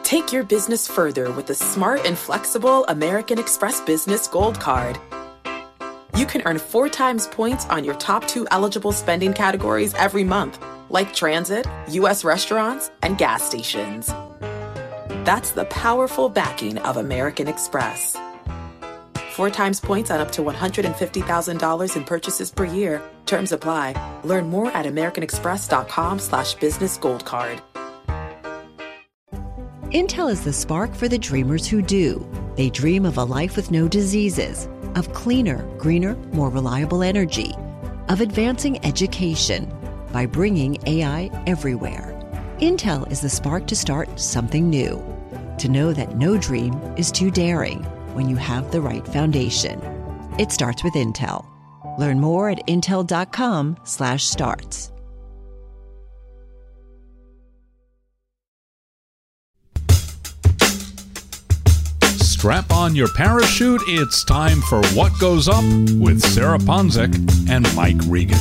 Take your business further with the smart and flexible American Express Business Gold Card. You can earn 4 times points on your top 2 eligible spending categories every month, like transit, U.S. restaurants, and gas stations. That's the powerful backing of American Express. 4 times points on up to $150,000 in purchases per year. Terms apply. Learn more at americanexpress.com/businessgoldcard. Intel is the spark for the dreamers who do. They dream of a life with no diseases, of cleaner, greener, more reliable energy, of advancing education by bringing AI everywhere. Intel is the spark to start something new, to know that no dream is too daring when you have the right foundation. It starts with Intel. Learn more at intel.com/starts. Strap on your parachute. It's time for What Goes Up with Sarah Ponczek and Mike Regan.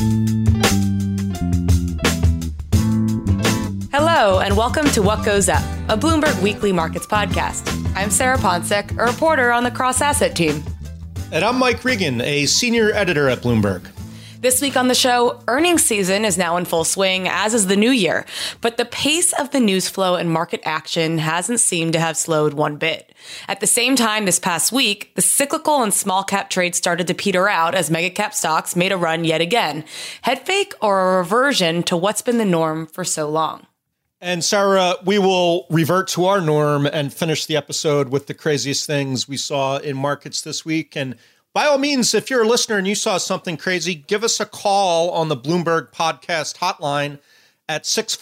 Hello, and welcome to What Goes Up, a Bloomberg Weekly Markets podcast. I'm Sarah Ponczek, a reporter on the Cross Asset team. And I'm Mike Regan, a senior editor at Bloomberg. This week on the show, earnings season is now in full swing, as is the new year. But the pace of the news flow and market action hasn't seemed to have slowed one bit. At the same time, this past week, the cyclical and small cap trades started to peter out as mega cap stocks made a run yet again. Head fake or a reversion to what's been the norm for so long? And Sarah, we will revert to our norm and finish the episode with the craziest things we saw in markets this week. And by all means, if you're a listener and you saw something crazy, give us a call on the Bloomberg Podcast hotline at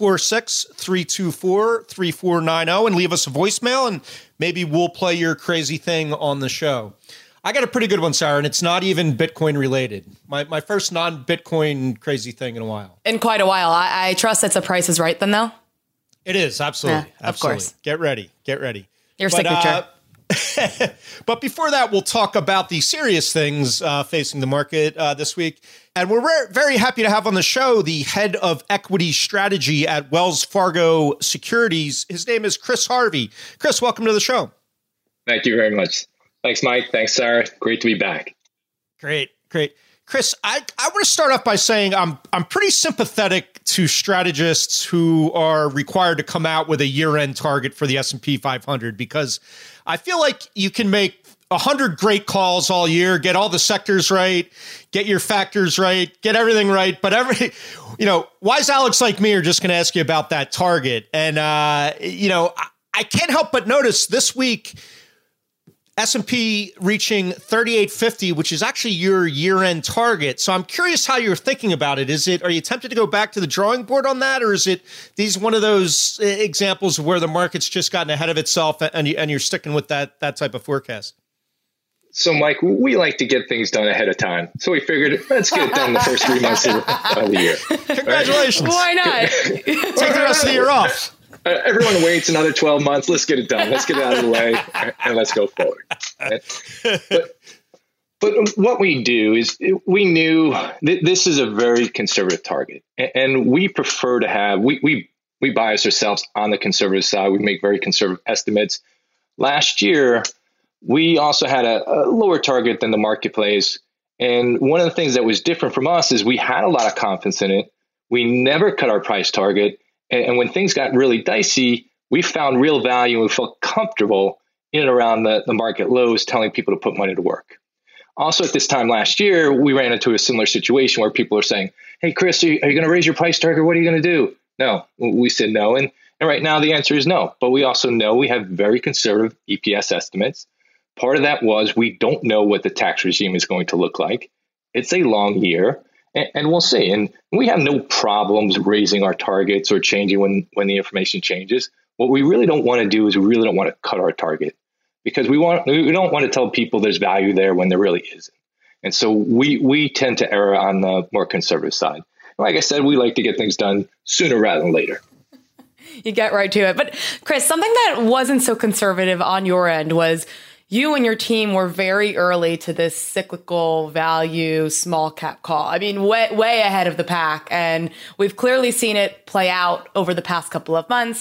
646-324-3490 and leave us a voicemail, and maybe we'll play your crazy thing on the show. I got a pretty good one, Sarah, and it's not even Bitcoin related. My first non-Bitcoin crazy thing in a while. In quite a while. I trust that's a Price is Right then, though? It is, absolutely. Yeah, of course. Get ready. Your signature. But before that, we'll talk about the serious things facing the market this week. And we're very happy to have on the show the head of equity strategy at Wells Fargo Securities. His name is Chris Harvey. Chris, welcome to the show. Thank you very much. Thanks, Mike. Thanks, Sarah. Great to be back. Great. Chris, I want to start off by saying I'm pretty sympathetic to strategists who are required to come out with a year-end target for the S&P 500, because I feel like you can make 100 great calls all year, get all the sectors right, get your factors right, get everything right. But wise Alex like me are just going to ask you about that target. And, I can't help but notice this week, S&P reaching 3850, which is actually your year-end target. So I'm curious how you're thinking about it. Are you tempted to go back to the drawing board on that? Or is these one of those examples where the market's just gotten ahead of itself and you're sticking with that type of forecast? So, Mike, we like to get things done ahead of time. So we figured, let's get it done the first 3 months of the year. Congratulations. Why not? Take the rest of the year off. Everyone waits another 12 months. Let's get it done. Let's get it out of the way and let's go forward. Right? But what we do is we knew this is a very conservative target, and we prefer to have, we bias ourselves on the conservative side. We make very conservative estimates. Last year, we also had a lower target than the marketplace. And one of the things that was different from us is we had a lot of confidence in it. We never cut our price target. And when things got really dicey, we found real value and we felt comfortable in and around the market lows, telling people to put money to work. Also, at this time last year, we ran into a similar situation where people are saying, hey, Chris, are you going to raise your price target? What are you going to do? No, we said no. And right now the answer is no. But we also know we have very conservative EPS estimates. Part of that was we don't know what the tax regime is going to look like. It's a long year. And we'll see. And we have no problems raising our targets or changing when the information changes. What we really don't want to do is we really don't want to cut our target, because we don't want to tell people there's value there when there really isn't. And so we tend to err on the more conservative side. Like I said, we like to get things done sooner rather than later. You get right to it. But Chris, something that wasn't so conservative on your end was you and your team were very early to this cyclical value small cap call. I mean, way ahead of the pack. And we've clearly seen it play out over the past couple of months.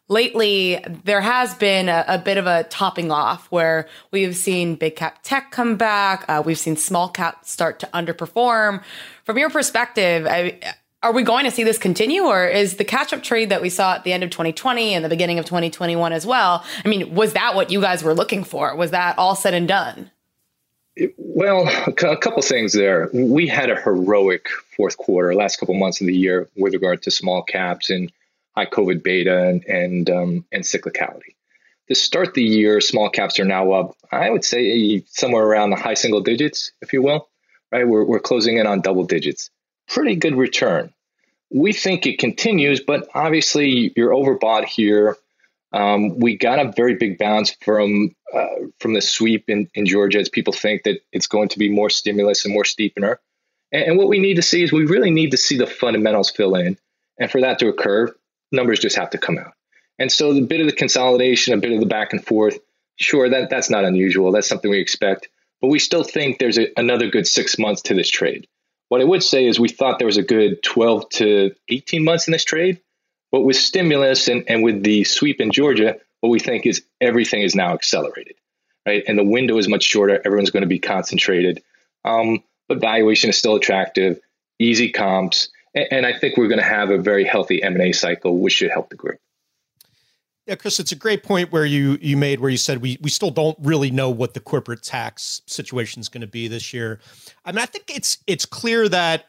lately there has been a bit of a topping off where we've seen big cap tech come back. We've seen small cap start to underperform. From your perspective, are we going to see this continue, or is the catch-up trade that we saw at the end of 2020 and the beginning of 2021 as well? I mean, was that what you guys were looking for? Was that all said and done? Well, a couple things there. We had a heroic fourth quarter, last couple months of the year with regard to small caps and high COVID beta and cyclicality. To start the year, small caps are now up, I would say somewhere around the high single digits, if you will, right? We're closing in on double digits. Pretty good return. We think it continues, but obviously you're overbought here. We got a very big bounce from the sweep in Georgia, as people think that it's going to be more stimulus and more steepener. And what we need to see is we really need to see the fundamentals fill in. And for that to occur, numbers just have to come out. And so a bit of the consolidation, a bit of the back and forth, sure, that's not unusual. That's something we expect. But we still think there's another good 6 months to this trade. What I would say is we thought there was a good 12 to 18 months in this trade. But with stimulus and with the sweep in Georgia, what we think is everything is now accelerated, right? And the window is much shorter. Everyone's going to be concentrated. But valuation is still attractive, easy comps. And I think we're going to have a very healthy M&A cycle, which should help the group. Yeah, Chris, it's a great point where you made where you said we still don't really know what the corporate tax situation is going to be this year. I mean, I think it's clear that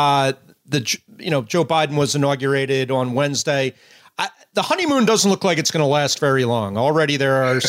Joe Biden was inaugurated on Wednesday. The honeymoon doesn't look like it's going to last very long. Already there are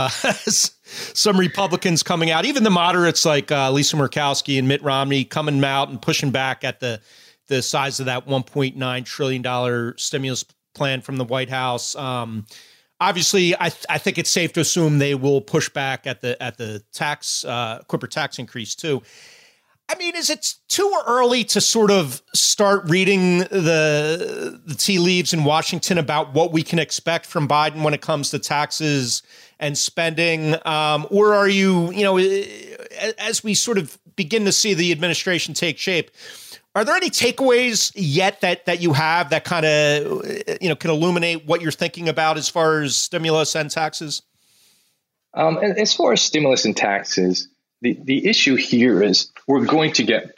some Republicans coming out, even the moderates like Lisa Murkowski and Mitt Romney coming out and pushing back at the size of that $1.9 trillion stimulus plan from the White House. Obviously, I think it's safe to assume they will push back at the tax corporate tax increase too. I mean, is it too early to sort of start reading the tea leaves in Washington about what we can expect from Biden when it comes to taxes and spending? Or are you, as we sort of begin to see the administration take shape, are there any takeaways yet that you have that kind of, can illuminate what you're thinking about as far as stimulus and taxes? As far as stimulus and taxes, the issue here is we're going to get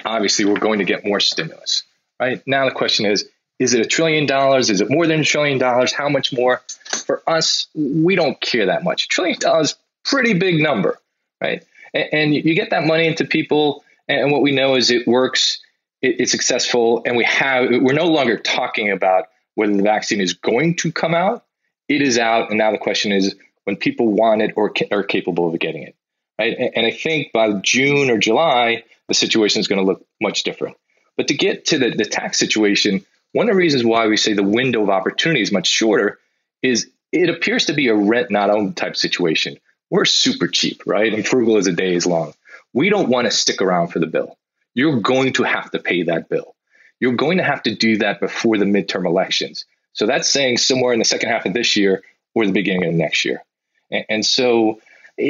more stimulus, right? Now the question is it $1 trillion? Is it more than $1 trillion? How much more? For us, we don't care that much. $1 trillion, pretty big number, right? And you get that money into people, and what we know is it works. It's successful, and we're no longer talking about whether the vaccine is going to come out. It is out, and now the question is when people want it or are capable of getting it, right? And I think by June or July, the situation is going to look much different. But to get to the tax situation, one of the reasons why we say the window of opportunity is much shorter is it appears to be a rent not own type situation. We're super cheap, right? And frugal as a day is long. We don't want to stick around for the bill. You're going to have to pay that bill. You're going to have to do that before the midterm elections. So that's saying somewhere in the second half of this year or the beginning of next year. And so,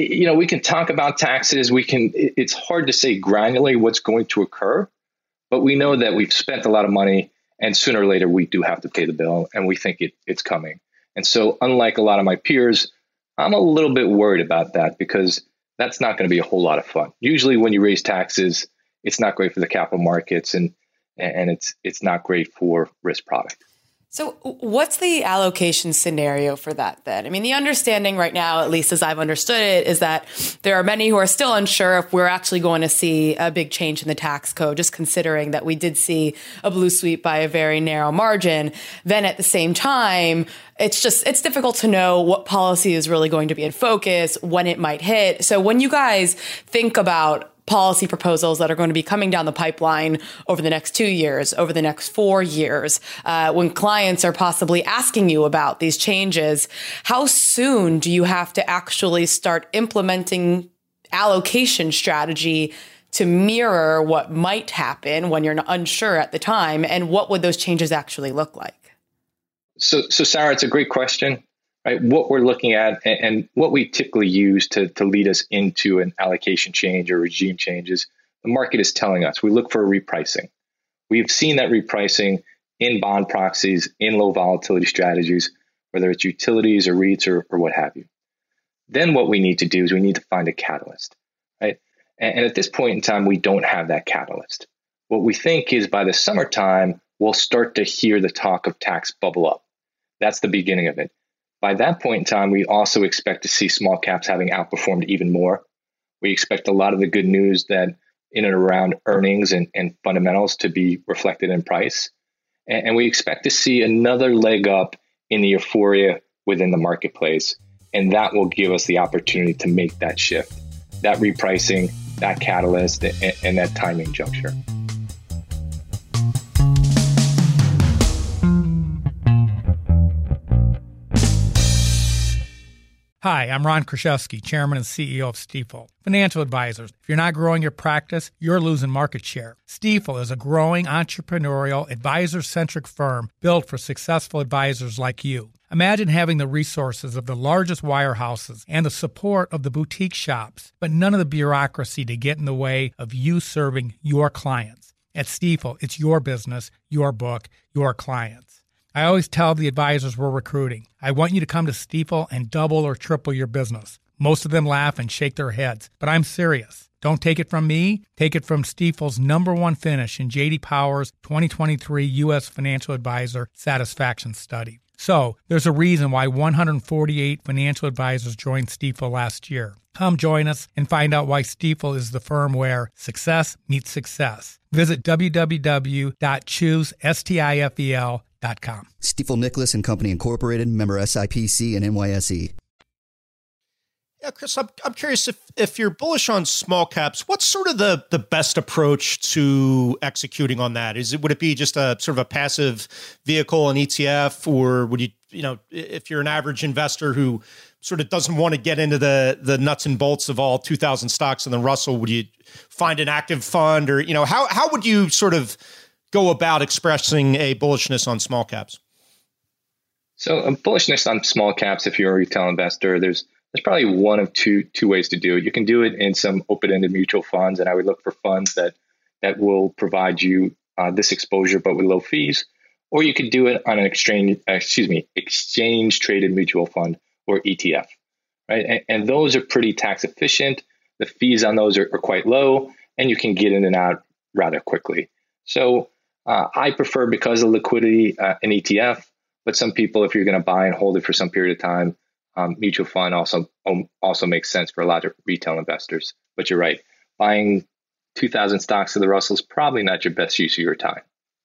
we can talk about taxes. It's hard to say granularly what's going to occur, but we know that we've spent a lot of money and sooner or later we do have to pay the bill, and we think it's coming. And so unlike a lot of my peers, I'm a little bit worried about that because that's not going to be a whole lot of fun. Usually when you raise taxes, it's not great for the capital markets and it's not great for risk product. So what's the allocation scenario for that then? I mean, the understanding right now, at least as I've understood it, is that there are many who are still unsure if we're actually going to see a big change in the tax code, just considering that we did see a blue sweep by a very narrow margin. Then at the same time, it's difficult to know what policy is really going to be in focus, when it might hit. So when you guys think about policy proposals that are going to be coming down the pipeline over the next 2 years, over the next 4 years, when clients are possibly asking you about these changes, how soon do you have to actually start implementing allocation strategy to mirror what might happen when you're unsure at the time? And what would those changes actually look like? So Sarah, it's a great question. Right? What we're looking at and what we typically use to lead us into an allocation change or regime changes, the market is telling us we look for a repricing. We've seen that repricing in bond proxies, in low volatility strategies, whether it's utilities or REITs or what have you. Then what we need to do is we need to find a catalyst, right? And at this point in time, we don't have that catalyst. What we think is by the summertime, we'll start to hear the talk of tax bubble up. That's the beginning of it. By that point in time, we also expect to see small caps having outperformed even more. We expect a lot of the good news that in and around earnings and fundamentals to be reflected in price. And we expect to see another leg up in the euphoria within the marketplace. And that will give us the opportunity to make that shift, that repricing, that catalyst, and that timing juncture. Hi, I'm Ron Kraszewski, Chairman and CEO of Stifel. Financial advisors, if you're not growing your practice, you're losing market share. Stifel is a growing entrepreneurial, advisor-centric firm built for successful advisors like you. Imagine having the resources of the largest wirehouses and the support of the boutique shops, but none of the bureaucracy to get in the way of you serving your clients. At Stifel, it's your business, your book, your clients. I always tell the advisors we're recruiting, I want you to come to Stifel and double or triple your business. Most of them laugh and shake their heads, but I'm serious. Don't take it from me. Take it from Stifel's #1 finish in J.D. Power's 2023 U.S. Financial Advisor Satisfaction Study. So, there's a reason why 148 financial advisors joined Stifel last year. Come join us and find out why Stifel is the firm where success meets success. Visit www.choosestifel.com. Stifel Nicholas and Company Incorporated, member SIPC and NYSE. Yeah, Chris, I'm curious if you're bullish on small caps, what's sort of the best approach to executing on that? Would it be just a sort of a passive vehicle, an ETF, or would you if you're an average investor who sort of doesn't want to get into the nuts and bolts of all 2,000 stocks in the Russell, would you find an active fund, or how would you sort of go about expressing a bullishness on small caps? So a bullishness on small caps, if you're a retail investor, there's probably one of two ways to do it. You can do it in some open-ended mutual funds, and I would look for funds that will provide you this exposure, but with low fees. Or you could do it on an exchange-traded mutual fund or ETF, right? And those are pretty tax efficient. The fees on those are quite low, and you can get in and out rather quickly. So I prefer, because of liquidity, an ETF. But some people, if you're going to buy and hold it for some period of time, mutual fund also makes sense for a lot of retail investors. But you're right, buying 2,000 stocks of the Russell is probably not your best use of your time.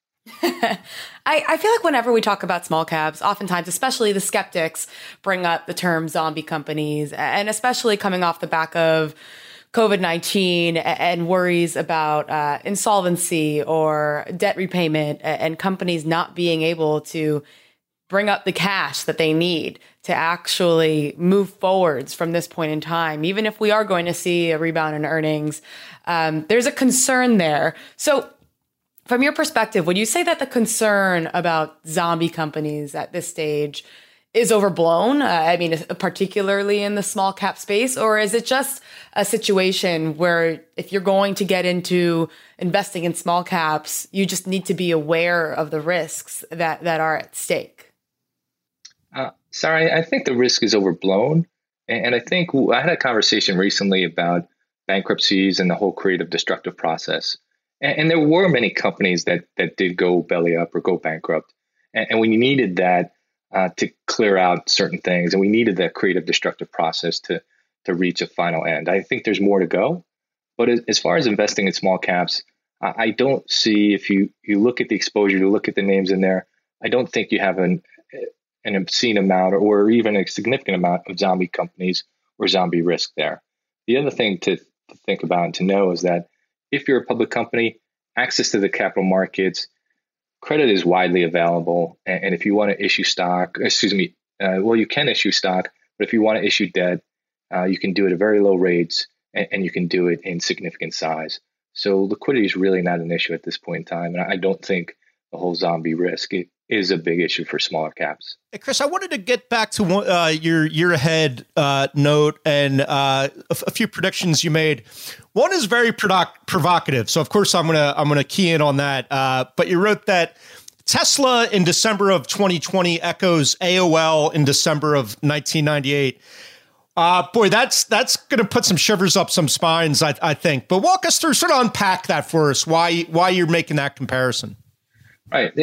I feel like whenever we talk about small caps, oftentimes, especially the skeptics, bring up the term zombie companies, and especially coming off the back of COVID-19 and worries about insolvency or debt repayment and companies not being able to bring up the cash that they need to actually move forwards from this point in time. Even if we are going to see a rebound in earnings, there's a concern there. So from your perspective, would you say that the concern about zombie companies at this stage is overblown? I mean, particularly in the small cap space, or is it just a situation where if you're going to get into investing in small caps, you just need to be aware of the risks that are at stake? Sorry, I think the risk is overblown. And I think I had a conversation recently about bankruptcies and the whole creative destructive process. And there were many companies that did go belly up or go bankrupt. And we needed that to clear out certain things. And we needed that creative destructive process to reach a final end. I think there's more to go. But as far as investing in small caps, I don't see, if you look at the exposure, you look at the names in there, I don't think you have an obscene amount or even a significant amount of zombie companies or zombie risk there. The other thing to think about and to know is that if you're a public company, access to the capital markets, credit is widely available. And if you want to issue stock, you can issue stock, but if you want to issue debt, you can do it at very low rates and you can do it in significant size. So liquidity is really not an issue at this point in time. And I don't think the whole zombie risk is a big issue for smaller caps. Hey, Chris, I wanted to get back to your year ahead note and a few predictions you made. One is very provocative, so of course I'm gonna key in on that. But you wrote that Tesla in December of 2020 echoes AOL in December of 1998. Boy, that's going to put some shivers up some spines, I think. But walk us through, sort of unpack that for us, why you're making that comparison. Right.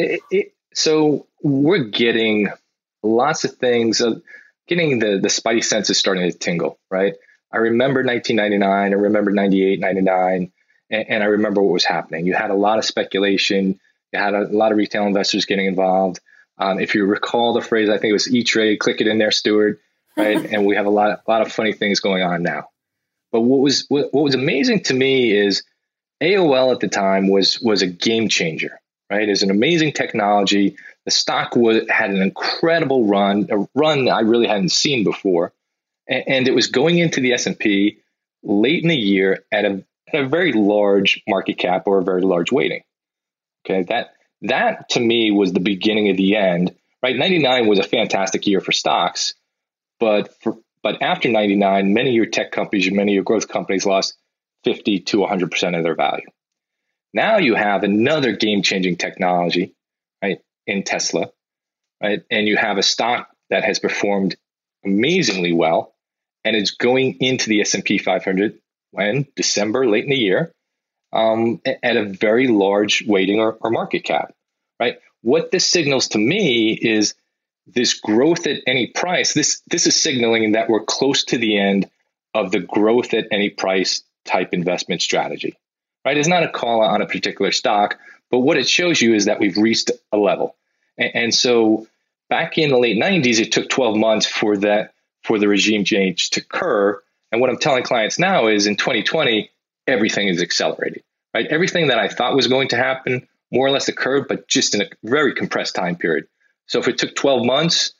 So we're getting lots of things, getting the spidey senses starting to tingle, right? I remember 1999, I remember 98, 99, and I remember what was happening. You had a lot of speculation. You had a lot of retail investors getting involved. If you recall the phrase, I think it was E-Trade, click it in there, Stuart, right? And we have a lot of funny things going on now. But what was amazing to me is AOL at the time was a game changer, right? It's an amazing technology. The stock had an incredible run, a run I really hadn't seen before. And it was going into the S&P late in the year at a very large market cap or a very large weighting. Okay, that to me was the beginning of the end, right? 99 was a fantastic year for stocks, but after 99, many of your tech companies and many of your growth companies lost 50 to 100% of their value. Now you have another game-changing technology, right, in Tesla, right? And you have a stock that has performed amazingly well, and it's going into the S&P 500 when December, late in the year, at a very large weighting or market cap, right? What this signals to me is this growth at any price. This is signaling that we're close to the end of the growth at any price type investment strategy, right? It's not a call on a particular stock, but what it shows you is that we've reached a level. And so back in the late 90s, it took 12 months for the regime change to occur. And what I'm telling clients now is in 2020, everything is accelerating, right? Everything that I thought was going to happen more or less occurred, but just in a very compressed time period. So if it took 12 months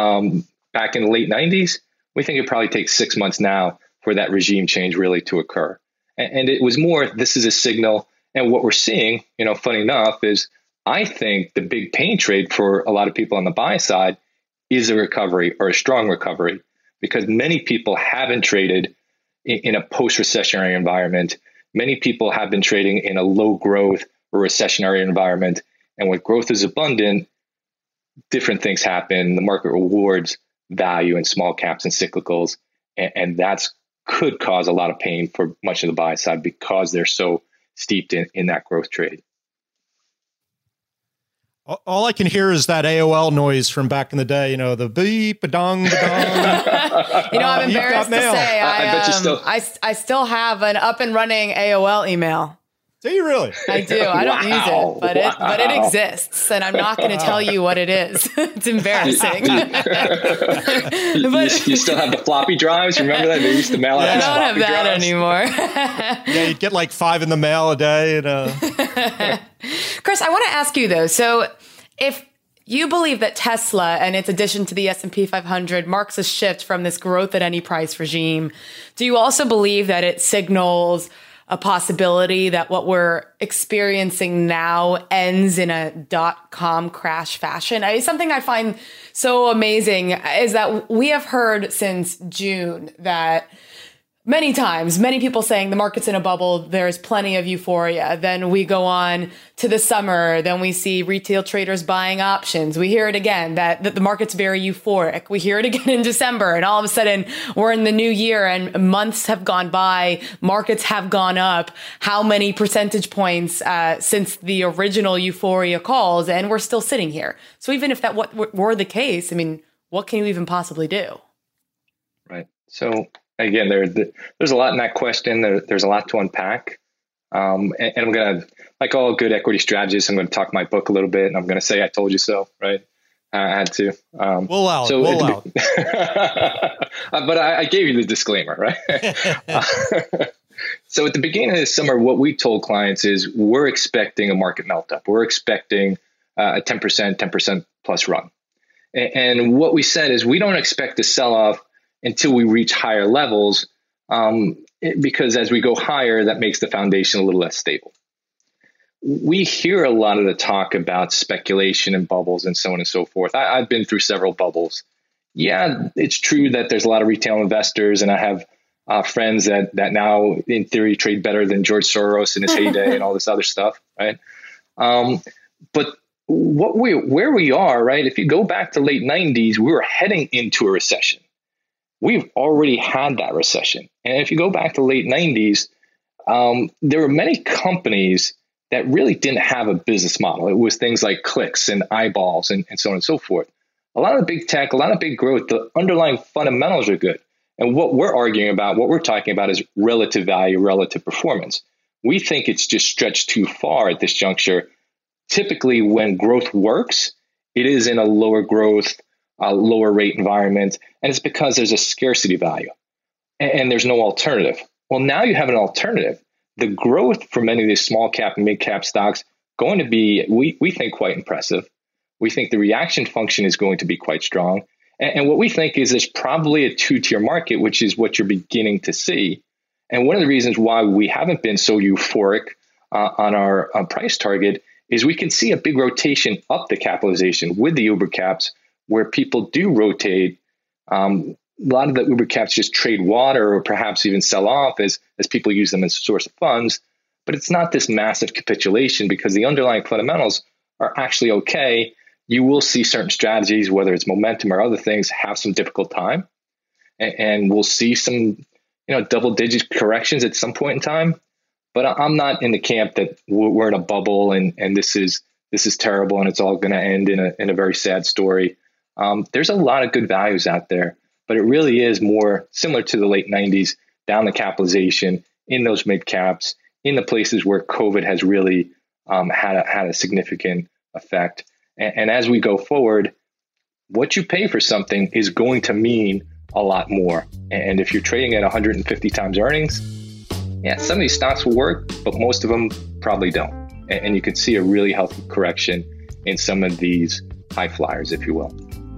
back in the late 90s, we think it probably takes 6 months now for that regime change really to occur. And it was more, this is a signal. And what we're seeing, funny enough, is I think the big pain trade for a lot of people on the buy side is a recovery or a strong recovery, because many people haven't traded in a post-recessionary environment. Many people have been trading in a low growth or recessionary environment. And when growth is abundant, different things happen. The market rewards value in small caps and cyclicals. And that's could cause a lot of pain for much of the buy side because they're so steeped in that growth trade. All I can hear is that AOL noise from back in the day, the beep, ba-dong, ba-dong. I'm embarrassed to say I still have an up and running AOL email. Do you really? I do. I don't use it, but it exists, and I'm not going to tell you what it is. It's embarrassing. You still have the floppy drives? Remember that? They used to mail out I these don't have that drives anymore. Yeah, you'd get like 5 in the mail a day. Chris, I want to ask you, though. So if you believe that Tesla and its addition to the S&P 500 marks a shift from this growth at any price regime, do you also believe that it signals a possibility that what we're experiencing now ends in a .com crash fashion? Something I find so amazing is that we have heard since June that many times, many people saying the market's in a bubble, there's plenty of euphoria. Then we go on to the summer, then we see retail traders buying options. We hear it again, that the market's very euphoric. We hear it again in December, and all of a sudden we're in the new year and months have gone by, markets have gone up. How many percentage points since the original euphoria calls, and we're still sitting here. So even if that were the case, what can you even possibly do? Right. So again, there's a lot in that question. There's a lot to unpack. And I'm going to, like all good equity strategists, I'm going to talk my book a little bit, and I'm going to say, I told you so, right? I had to. We'll allow it. But I gave you the disclaimer, right? So at the beginning of the summer, what we told clients is we're expecting a market melt up. We're expecting a 10% plus run. And what we said is we don't expect to sell off until we reach higher levels, because as we go higher, that makes the foundation a little less stable. We hear a lot of the talk about speculation and bubbles and so on and so forth. I've been through several bubbles. Yeah, it's true that there's a lot of retail investors, and I have friends that now, in theory, trade better than George Soros in his heyday and all this other stuff, right? But where we are, right? If you go back to late 90s, we were heading into a recession. We've already had that recession. And if you go back to late 90s, there were many companies that really didn't have a business model. It was things like clicks and eyeballs and so on and so forth. A lot of big tech, a lot of big growth, the underlying fundamentals are good. And what we're arguing about, what we're talking about is relative value, relative performance. We think it's just stretched too far at this juncture. Typically, when growth works, it is in a lower growth, lower rate environment, and it's because there's a scarcity value and there's no alternative. Well, now you have an alternative. The growth for many of these small cap and mid cap stocks going to be, we think, quite impressive. We think the reaction function is going to be quite strong. And what we think is there's probably a two-tier market, which is what you're beginning to see. And one of the reasons why we haven't been so euphoric on our price target is we can see a big rotation up the capitalization with the Uber caps, where people do rotate. A lot of the Uber caps just trade water or perhaps even sell off as people use them as a source of funds. But it's not this massive capitulation because the underlying fundamentals are actually okay. You will see certain strategies, whether it's momentum or other things, have some difficult time. And we'll see some double-digit corrections at some point in time. But I'm not in the camp that we're in a bubble and this is terrible and it's all going to end in a very sad story. There's a lot of good values out there, but it really is more similar to the late 90s, down the capitalization in those mid caps, in the places where COVID has really had a significant effect. And as we go forward, what you pay for something is going to mean a lot more. And if you're trading at 150 times earnings, yeah, some of these stocks will work, but most of them probably don't. And you can see a really healthy correction in some of these high flyers, if you will.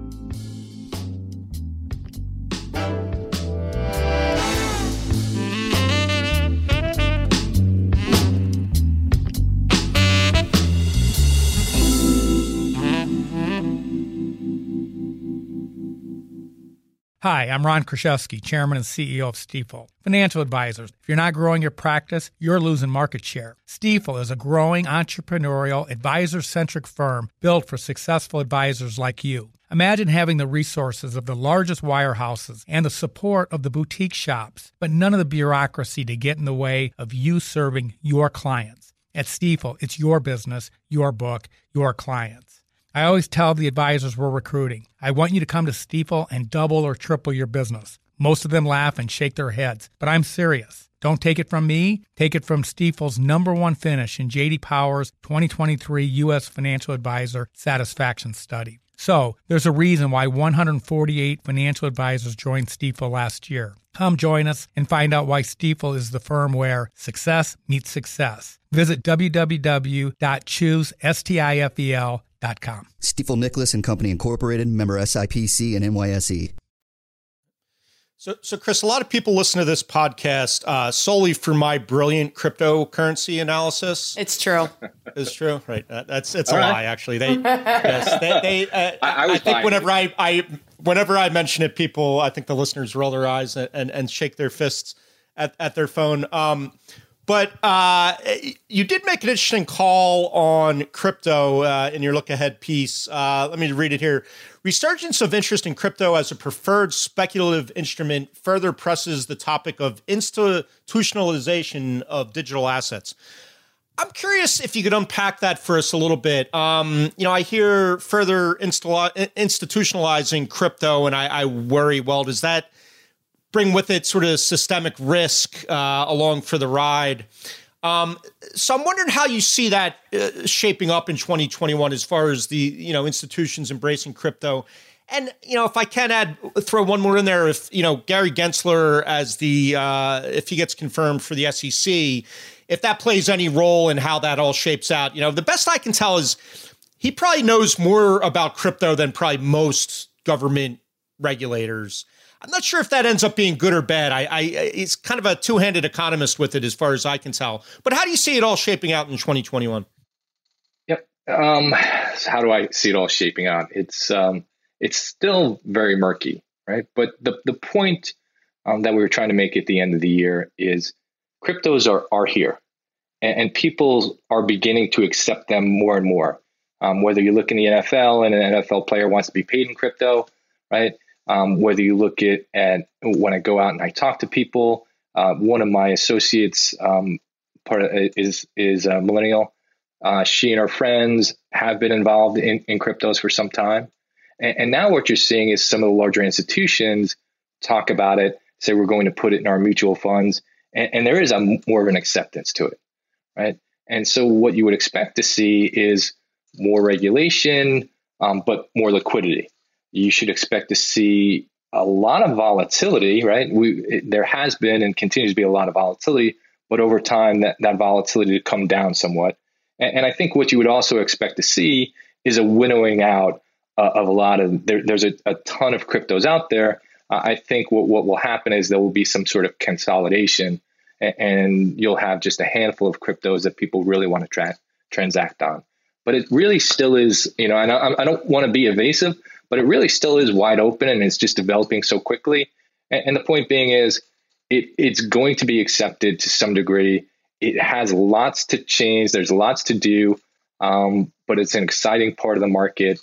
Hi, I'm Ron Kruszewski, Chairman and CEO of Stifel. Financial advisors, if you're not growing your practice, you're losing market share. Stifel is a growing entrepreneurial, advisor-centric firm built for successful advisors like you. Imagine having the resources of the largest wirehouses and the support of the boutique shops, but none of the bureaucracy to get in the way of you serving your clients. At Stifel, it's your business, your book, your clients. I always tell the advisors we're recruiting, I want you to come to Stifel and double or triple your business. Most of them laugh and shake their heads, but I'm serious. Don't take it from me. Take it from Stifel's #1 finish in J.D. Power's 2023 U.S. Financial Advisor Satisfaction Study. So there's a reason why 148 financial advisors joined Stifel last year. Come join us and find out why Stifel is the firm where success meets success. Visit www.choosestifel.com. Stifel Nicholas and Company Incorporated, member SIPC and NYSE. So Chris, a lot of people listen to this podcast solely for my brilliant cryptocurrency analysis. It's true. It's true, right? It's a lie, actually. I think whenever I mention it, people, I think the listeners roll their eyes and shake their fists at their phone. But you did make an interesting call on crypto in your look ahead piece. Let me read it here. Resurgence of interest in crypto as a preferred speculative instrument further presses the topic of institutionalization of digital assets. I'm curious if you could unpack that for us a little bit. I hear further institutionalizing crypto, and I worry, well, does that bring with it sort of systemic risk along for the ride? So I'm wondering how you see that shaping up in 2021 as far as the institutions embracing crypto. And if I can throw one more in there, if Gary Gensler if he gets confirmed for the SEC, if that plays any role in how that all shapes out. The best I can tell is he probably knows more about crypto than probably most government regulators. I'm not sure if that ends up being good or bad. He's kind of a two-handed economist with it as far as I can tell. But how do you see it all shaping out in 2021? Yep. How do I see it all shaping out? It's still very murky, right? But the point that we were trying to make at the end of the year is cryptos are here, and people are beginning to accept them more and more. Whether you look in the NFL and an NFL player wants to be paid in crypto, right? Whether you look at when I go out and I talk to people, one of my associates is a millennial. She and her friends have been involved in cryptos for some time. And now what you're seeing is some of the larger institutions talk about it, say we're going to put it in our mutual funds. And there is more of an acceptance to it, right? And so what you would expect to see is more regulation, but more liquidity. You should expect to see a lot of volatility, right? There has been and continues to be a lot of volatility, but over time that volatility to come down somewhat. And I think what you would also expect to see is a winnowing out of a lot of, there's a ton of cryptos out there. I think what will happen is there will be some sort of consolidation, and you'll have just a handful of cryptos that people really want to transact on. But it really still is, and I don't want to be evasive, but it really still is wide open, and it's just developing so quickly. And the point being is it's going to be accepted to some degree. It has lots to change. There's lots to do, but it's an exciting part of the market.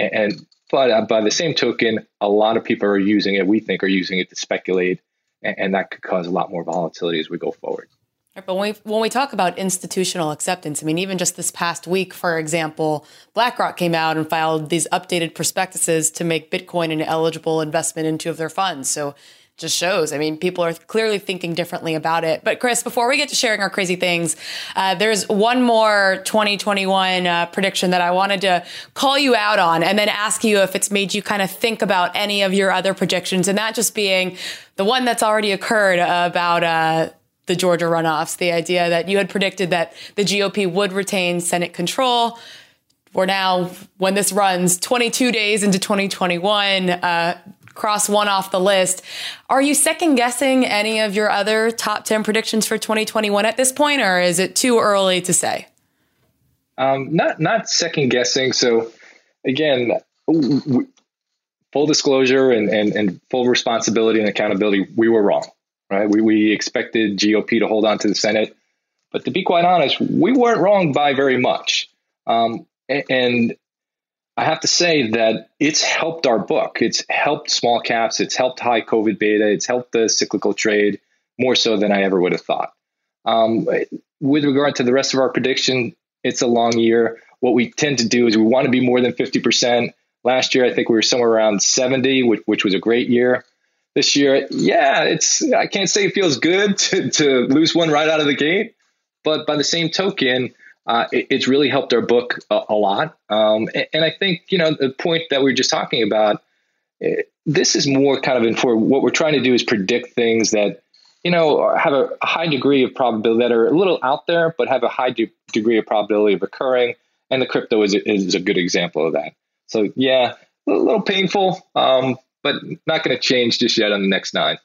But by the same token, a lot of people are using it. We think are using it to speculate, and that could cause a lot more volatility as we go forward. But when we talk about institutional acceptance, I mean, even just this past week, for example, BlackRock came out and filed these updated prospectuses to make Bitcoin an eligible investment into of their funds. So just shows, I mean, people are clearly thinking differently about it. But Chris, before we get to sharing our crazy things, there's one more 2021 prediction that I wanted to call you out on and then ask you if it's made you kind of think about any of your other predictions, and that just being the one that's already occurred about the Georgia runoffs, the idea that you had predicted that the GOP would retain Senate control. We're now, when this runs 22 days into 2021, cross one off the list. Are you second guessing any of your other top 10 predictions for 2021 at this point, or is it too early to say? Not second guessing. So again, full disclosure and full responsibility and accountability, we were wrong, right? We expected GOP to hold on to the Senate, but to be quite honest, we weren't wrong by very much. And I have to say that it's helped our book. It's helped small caps. It's helped high COVID beta. It's helped the cyclical trade more so than I ever would have thought. With regard to the rest of our prediction, it's a long year. What we tend to do is we want to be more than 50%. Last year, I think we were somewhere around 70, which was a great year. This year, I can't say it feels good to lose one right out of the gate, but by the same token, it's really helped our book a lot. And I think, the point that we were just talking about, this is more kind of for what we're trying to do is predict things that, have a high degree of probability, that are a little out there, but have a high degree of probability of occurring. And the crypto is a good example of that. So, a little painful, but not going to change just yet on the next 9.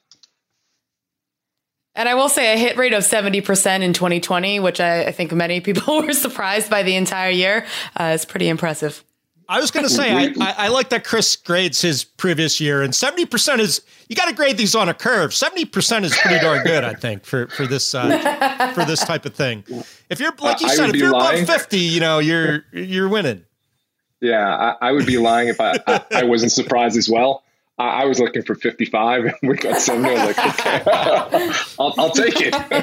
And I will say a hit rate of 70% in 2020, which I think many people were surprised by the entire year, is pretty impressive. I was going to say, I like that Chris grades his previous year, and 70% is, you got to grade these on a curve. 70% is pretty darn good, I think, for this for this type of thing. If you're, like you said, if you're above 50, you're winning. Yeah, I would be lying if I wasn't surprised as well. I was looking for 55 and we got 70. I was like, okay, I'll take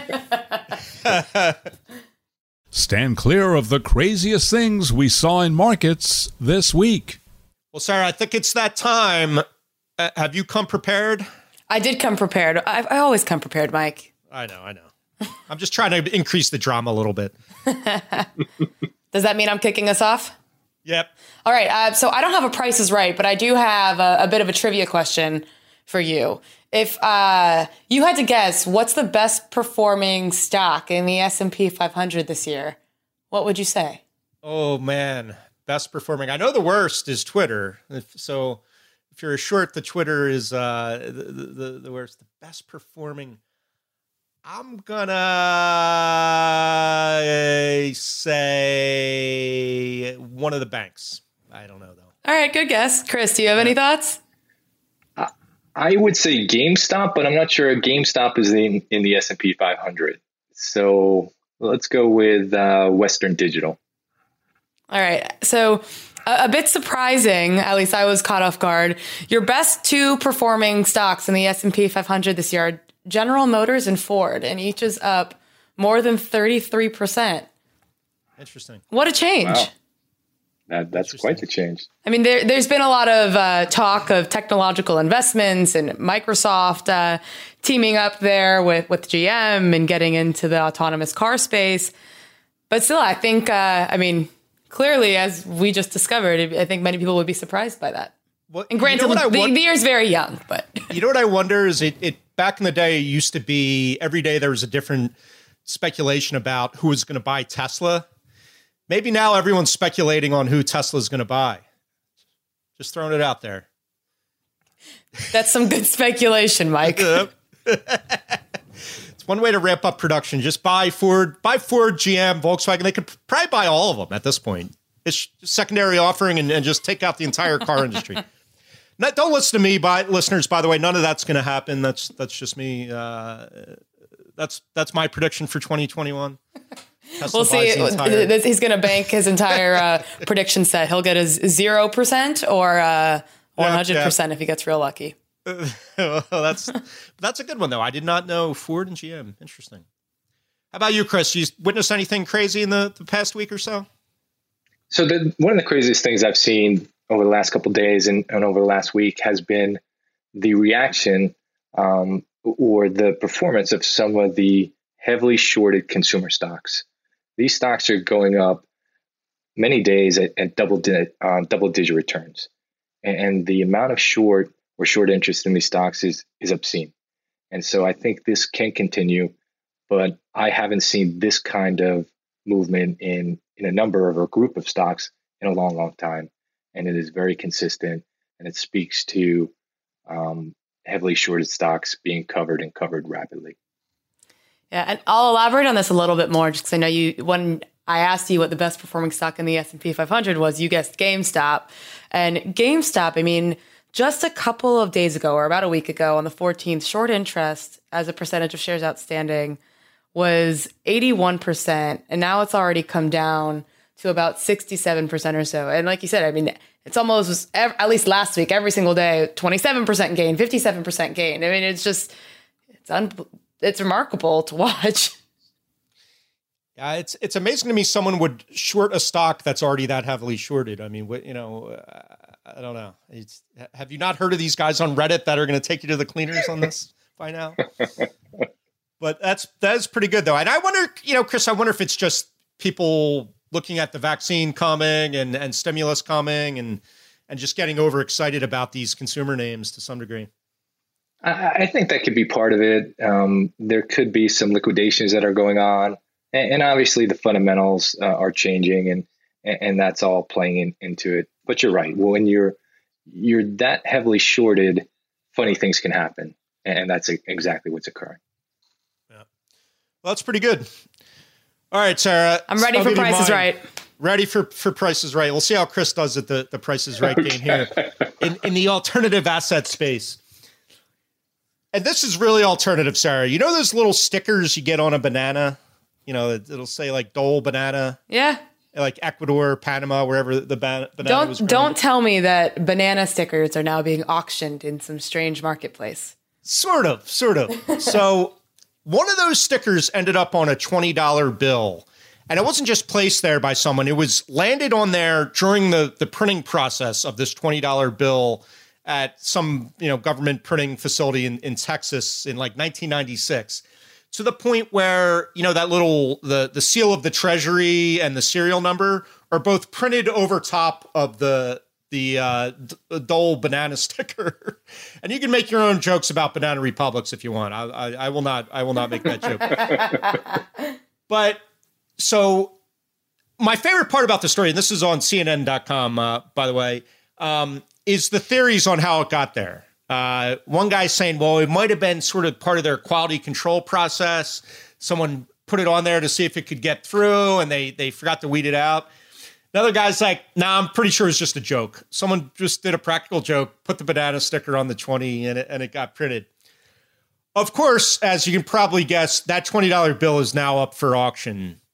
it. Stand clear of the craziest things we saw in markets this week. Well, Sarah, I think it's that time. Have you come prepared? I did come prepared. I always come prepared, Mike. I know. I'm just trying to increase the drama a little bit. Does that mean I'm kicking us off? Yep. All right. So I don't have a Price is Right, but I do have a bit of a trivia question for you. If you had to guess, what's the best performing stock in the S&P 500 this year? What would you say? Oh, man. Best performing. I know the worst is Twitter. If you're a short, the Twitter is the worst. The best performing, I'm gonna say one of the banks. I don't know, though. All right, good guess. Chris, do you have any thoughts? I would say GameStop, but I'm not sure GameStop is in the S&P 500. So let's go with Western Digital. All right. So a bit surprising, at least I was caught off guard. Your best two performing stocks in the S&P 500 this year are General Motors and Ford, and each is up more than 33%. Interesting. What a change. Wow. That's quite the change. I mean, there's been a lot of talk of technological investments and Microsoft teaming up there with GM and getting into the autonomous car space. But still, I think, clearly, as we just discovered, I think many people would be surprised by that. Well, and granted, the year's very young, but... You know what I wonder is it back in the day, it used to be every day there was a different speculation about who was going to buy Tesla. Maybe now everyone's speculating on who Tesla's going to buy. Just throwing it out there. That's some good speculation, Mike. It's one way to ramp up production. Just buy Ford, GM, Volkswagen. They could probably buy all of them at this point. It's secondary offering and just take out the entire car industry. Now, don't listen to me, listeners, by the way. None of that's going to happen. That's just me. That's my prediction for 2021. Tesla we'll see. He's going to bank his entire prediction set. He'll get a 0% or 100% if he gets real lucky. Well, that's a good one, though. I did not know Ford and GM. Interesting. How about you, Chris? You witnessed anything crazy in the past week or so? So one of the craziest things I've seen over the last couple of days and over the last week has been the reaction or the performance of some of the heavily shorted consumer stocks. These stocks are going up many days at double-digit returns. And the amount of short interest in these stocks is obscene. And so I think this can continue, but I haven't seen this kind of movement in a number of a group of stocks in a long, long time. And it is very consistent, and it speaks to heavily shorted stocks being covered rapidly. Yeah, and I'll elaborate on this a little bit more, just because I know when I asked you what the best performing stock in the S&P 500 was, you guessed GameStop. And GameStop, just a couple of days ago, or about a week ago, on the 14th, short interest as a percentage of shares outstanding was 81%, and now it's already come down to about 67% or so. And like you said, it's almost, at least last week, every single day, 27% gain, 57% gain. It's remarkable to watch. Yeah, it's amazing to me someone would short a stock that's already that heavily shorted. I don't know. Have you not heard of these guys on Reddit that are going to take you to the cleaners on this by now? But that's pretty good, though. And I wonder, Chris, if it's just people looking at the vaccine coming and stimulus coming and just getting overexcited about these consumer names to some degree. I think that could be part of it. There could be some liquidations that are going on. And obviously the fundamentals are changing and that's all playing into it. But you're right. When you're that heavily shorted, funny things can happen. And that's exactly what's occurring. Well, that's pretty good. All right, Sarah. I'm ready for Price is Right. Ready for Price is Right. We'll see how Chris does at the Price is Right game here in the alternative asset space. And this is really alternative, Sarah. You know those little stickers you get on a banana? It'll say like Dole banana. Yeah. Like Ecuador, Panama, wherever the banana was grown. Don't tell me that banana stickers are now being auctioned in some strange marketplace. Sort of. So one of those stickers ended up on a $20 bill. And it wasn't just placed there by someone. It was landed on there during the printing process of this $20 bill at some government printing facility in Texas in like 1996. To the point where, that little, the seal of the Treasury and the serial number are both printed over top of the Dole banana sticker. And you can make your own jokes about banana republics if you want. I will not make that joke. But so my favorite part about the story, and this is on CNN.com, by the way, is the theories on how it got there. One guy's saying, well, it might have been sort of part of their quality control process. Someone put it on there to see if it could get through, and they forgot to weed it out. Another guy's like, nah, I'm pretty sure it's just a joke. Someone just did a practical joke, put the banana sticker on the 20, and it got printed. Of course, as you can probably guess, that $20 bill is now up for auction.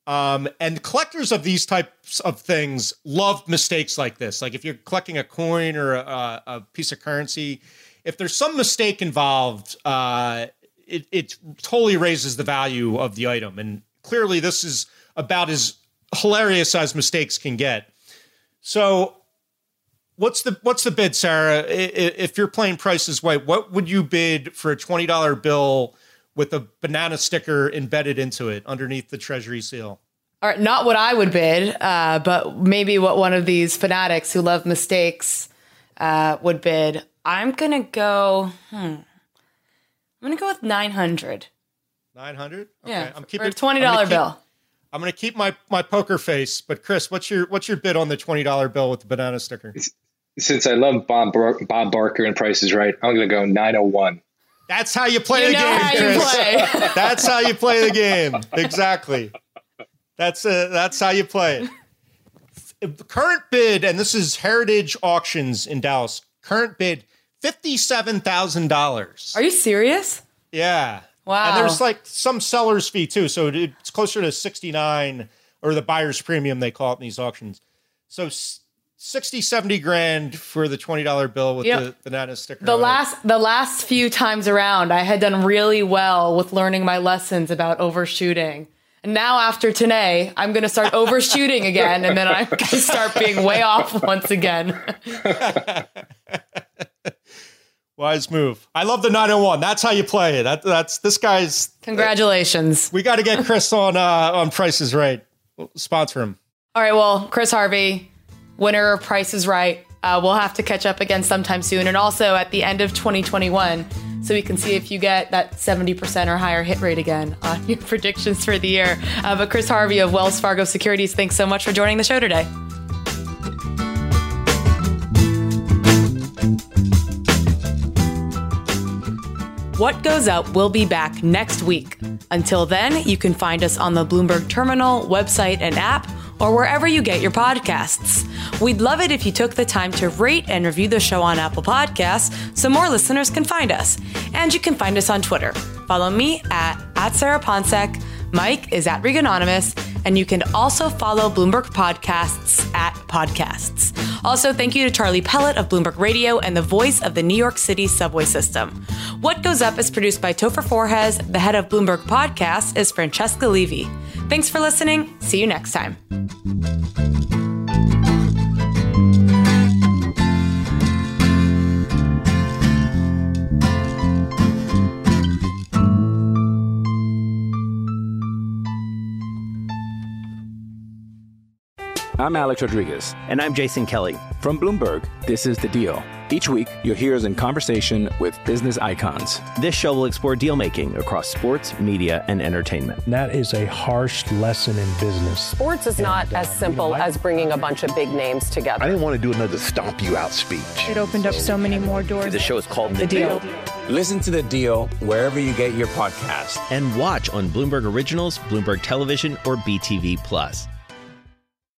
And collectors of these types of things love mistakes like this. Like if you're collecting a coin or a piece of currency, if there's some mistake involved, it totally raises the value of the item. And clearly this is about as hilarious as mistakes can get. So what's the bid, Sarah? If you're playing Price is Right, what would you bid for a $20 bill with a banana sticker embedded into it underneath the Treasury seal? All right, not what I would bid, but maybe what one of these fanatics who love mistakes would bid. I'm going to go, I'm going to go with 900. 900? Okay. Yeah, I'm keeping, for a $20 bill. I'm going to keep my poker face, but Chris, what's your bid on the $20 bill with the banana sticker? Since I love Bob Barker and Price is Right, I'm going to go 901. That's how you play the game, Chris. That's how you play the game. Exactly. That's how you play it. Current bid, and this is Heritage Auctions in Dallas. Current bid, $57,000. Are you serious? Yeah. Wow. And there's like some seller's fee too, so it's closer to 69, or the buyer's premium they call it in these auctions. So 60, 70 grand for the $20 bill with the banana sticker. The last few times around, I had done really well with learning my lessons about overshooting. And now after today, I'm going to start overshooting again, and then I'm going to start being way off once again. Wise move. I love the 901. That's how you play it. That's this guy's. Congratulations. We got to get Chris on Price is Right. Sponsor him. All right. Well, Chris Harvey, winner of Price is Right. We'll have to catch up again sometime soon, and also at the end of 2021, so we can see if you get that 70% or higher hit rate again on your predictions for the year. But Chris Harvey of Wells Fargo Securities, thanks so much for joining the show today. What Goes Up will be back next week. Until then, you can find us on the Bloomberg Terminal, website, and app, or wherever you get your podcasts. We'd love it if you took the time to rate and review the show on Apple Podcasts so more listeners can find us. And you can find us on Twitter. Follow me at Sarah Ponsek. Mike is at Reganonymous. And you can also follow Bloomberg Podcasts at Podcasts. Also, thank you to Charlie Pellet of Bloomberg Radio and the voice of the New York City subway system. What Goes Up is produced by Topher Forges. The head of Bloomberg Podcasts is Francesca Levy. Thanks for listening. See you next time. I'm Alex Rodriguez. And I'm Jason Kelly. From Bloomberg, this is The Deal. Each week, you'll hear us in conversation with business icons. This show will explore deal-making across sports, media, and entertainment. That is a harsh lesson in business. Sports is not as simple as bringing a bunch of big names together. I didn't want to do another stomp you out speech. It opened up so many more doors. The show is called The Deal. Listen to The Deal wherever you get your podcasts. And watch on Bloomberg Originals, Bloomberg Television, or BTV+.